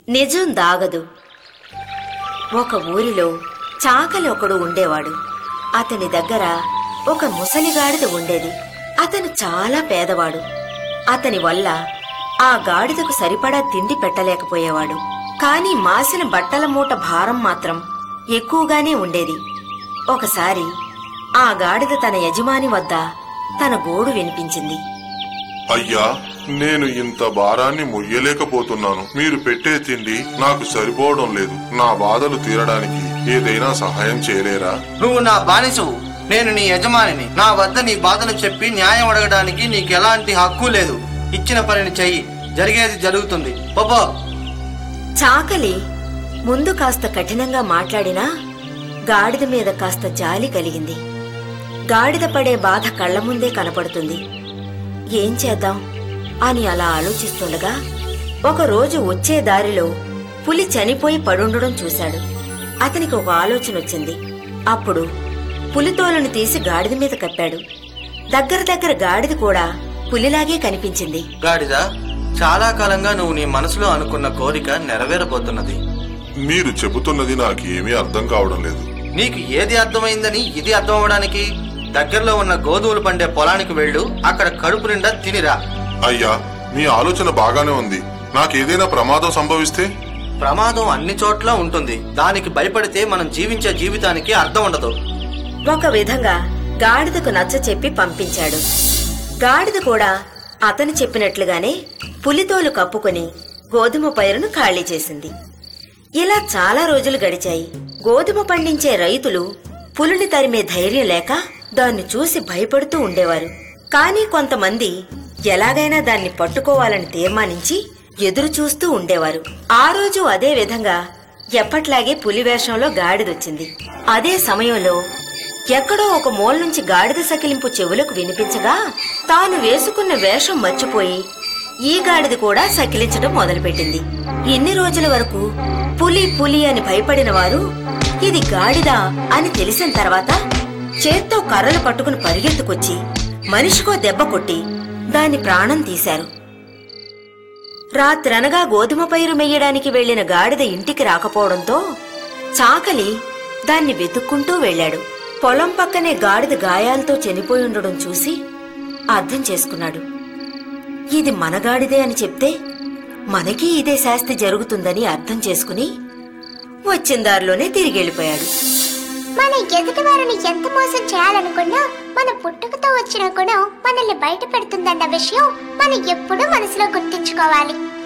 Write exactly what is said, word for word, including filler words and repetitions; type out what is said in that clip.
నిజం దాగదు. ఒక ఊరిలో చాకలి ఒకడు ఉండేవాడు. అతని దగ్గర ఒక ముసలిగాడిద ఉండేది. అతను చాలా పేదవాడు. అతని వల్ల ఆ గాడిదకు సరిపడా తిండి పెట్టలేకపోయేవాడు. కాని మాసిన బట్టల మూట భారం మాత్రం ఎక్కువగానే ఉండేది. ఒకసారి ఆ గాడిద తన యజమాని వద్ద తన గోడు వినిపించింది. అయ్యా, నేను ఇంత భారాన్ని మొయ్యలేకపోతున్నాను. మీరు పెట్టే తిండి నాకు సరిపోవడం లేదు. నా బాధలు తీరడానికి ఏదైనా సహాయం చేయలేరా? నువ్వు నా బానిసవు, నేను నీ యజమానిని. నా వద్ద నీ బాధలు చెప్పి న్యాయం అడగడానికి నీకెలాంటి హక్కు లేదు. ఇచ్చిన పనిని చెయ్యి, జరిగేది జరుగుతుంది. పోపో. చాకలి ముందు కాస్త కఠినంగా మాట్లాడినా గాడిద మీద కాస్త జాలి కలిగింది. గాడిద పడే బాధ కళ్ల ముందే కనపడుతుంది. ఏం చేద్దాం అని అలా ఆలోచిస్తుండగా ఒకరోజు వచ్చే దారిలో పులి చనిపోయి పడుండడం చూశాడు. అతనికి ఒక ఆలోచన వచ్చింది. అప్పుడు పులితోలును తీసి గాడిద మీద కప్పాడు. దగ్గర దగ్గర గాడిద కూడా పులిలాగే కనిపించింది. గాడిద, చాలా కాలంగా నువ్వు నీ మనసులో అనుకున్న కోరిక నెరవేరబోతున్నది. మీరు చెబుతున్నది నాకేమీ అర్థం కావడం లేదు. నీకు ఏది అర్థమైందని ఇది అర్థం అవడానికి దగ్గరలో ఉన్న గోధుమలు పండే పొలానికి వెళ్ళు. అక్కడ కడుపు నిండా తినిరా. అయ్యా, మీ ఆలోచన బాగానే ఉంది. నాకేదైనా ప్రమాదం సంభవిస్తే? ప్రమాదం అన్ని చోట్ల ఉంటుంది. దానికి భయపడితే మనం జీవించే జీవితానికి అర్థం ఉండదు. ఒక విధంగా గాడిదకు నచ్చ చెప్పి పంపించాడు. గాడిద కూడా అతను చెప్పినట్లుగానే పులితోలు కప్పుకొని గోధుమ పైరును ఖాళీ చేసింది. ఇలా చాలా రోజులు గడిచాయి. గోధుమ పండించే రైతులు పులిని తరిమే ధైర్యం లేక దాన్ని చూసి భయపడుతూ ఉండేవారు. కానీ కొంతమంది ఎలాగైనా దాన్ని పట్టుకోవాలని తీర్మానించి ఎదురు చూస్తూ ఉండేవారు. ఆ రోజు అదే విధంగా ఎప్పట్లాగే పులి వేషంలో గాడిదొచ్చింది. అదే సమయంలో ఎక్కడో ఒక మూల నుంచి గాడిద సకిలింపు చెవులకు వినిపించగా తాను వేసుకున్న వేషం మర్చిపోయి ఈ గాడిద కూడా సకిలించడం మొదలుపెట్టింది. ఇన్ని రోజుల వరకు పులి పులి అని భయపడిన వారు ఇది గాడిద అని తెలిసిన తర్వాత చేత్తో కర్రలు పట్టుకుని పరిగెత్తుకొచ్చి మనిషికో దెబ్బ కొట్టి దాని ప్రాణం తీశారు. రాత్రనగా గోధుమ పైరు మెయ్యడానికి వెళ్లిన గాడిద ఇంటికి రాకపోవడంతో చాకలి దాన్ని వెతుక్కుంటూ వెళ్లాడు. పొలం పక్కనే గాడిద గాయాలతో చనిపోయి ఉండడం చూసి అర్థం చేసుకున్నాడు. ఇది మన గాడిదే అని చెప్తే మనకీ ఇదే శాస్తి జరుగుతుందని అర్థం చేసుకుని వచ్చిన దారిలోనే తిరిగి వెళ్ళిపోయాడు. మన ఎదుటి వారిని ఎంత మోసం చేయాలనుకున్నా మన పుట్టుకతో వచ్చిన గుణం మనల్ని బయట పెడుతుందన్న విషయం మనం ఎప్పుడూ మనసులో గుర్తుంచుకోవాలి.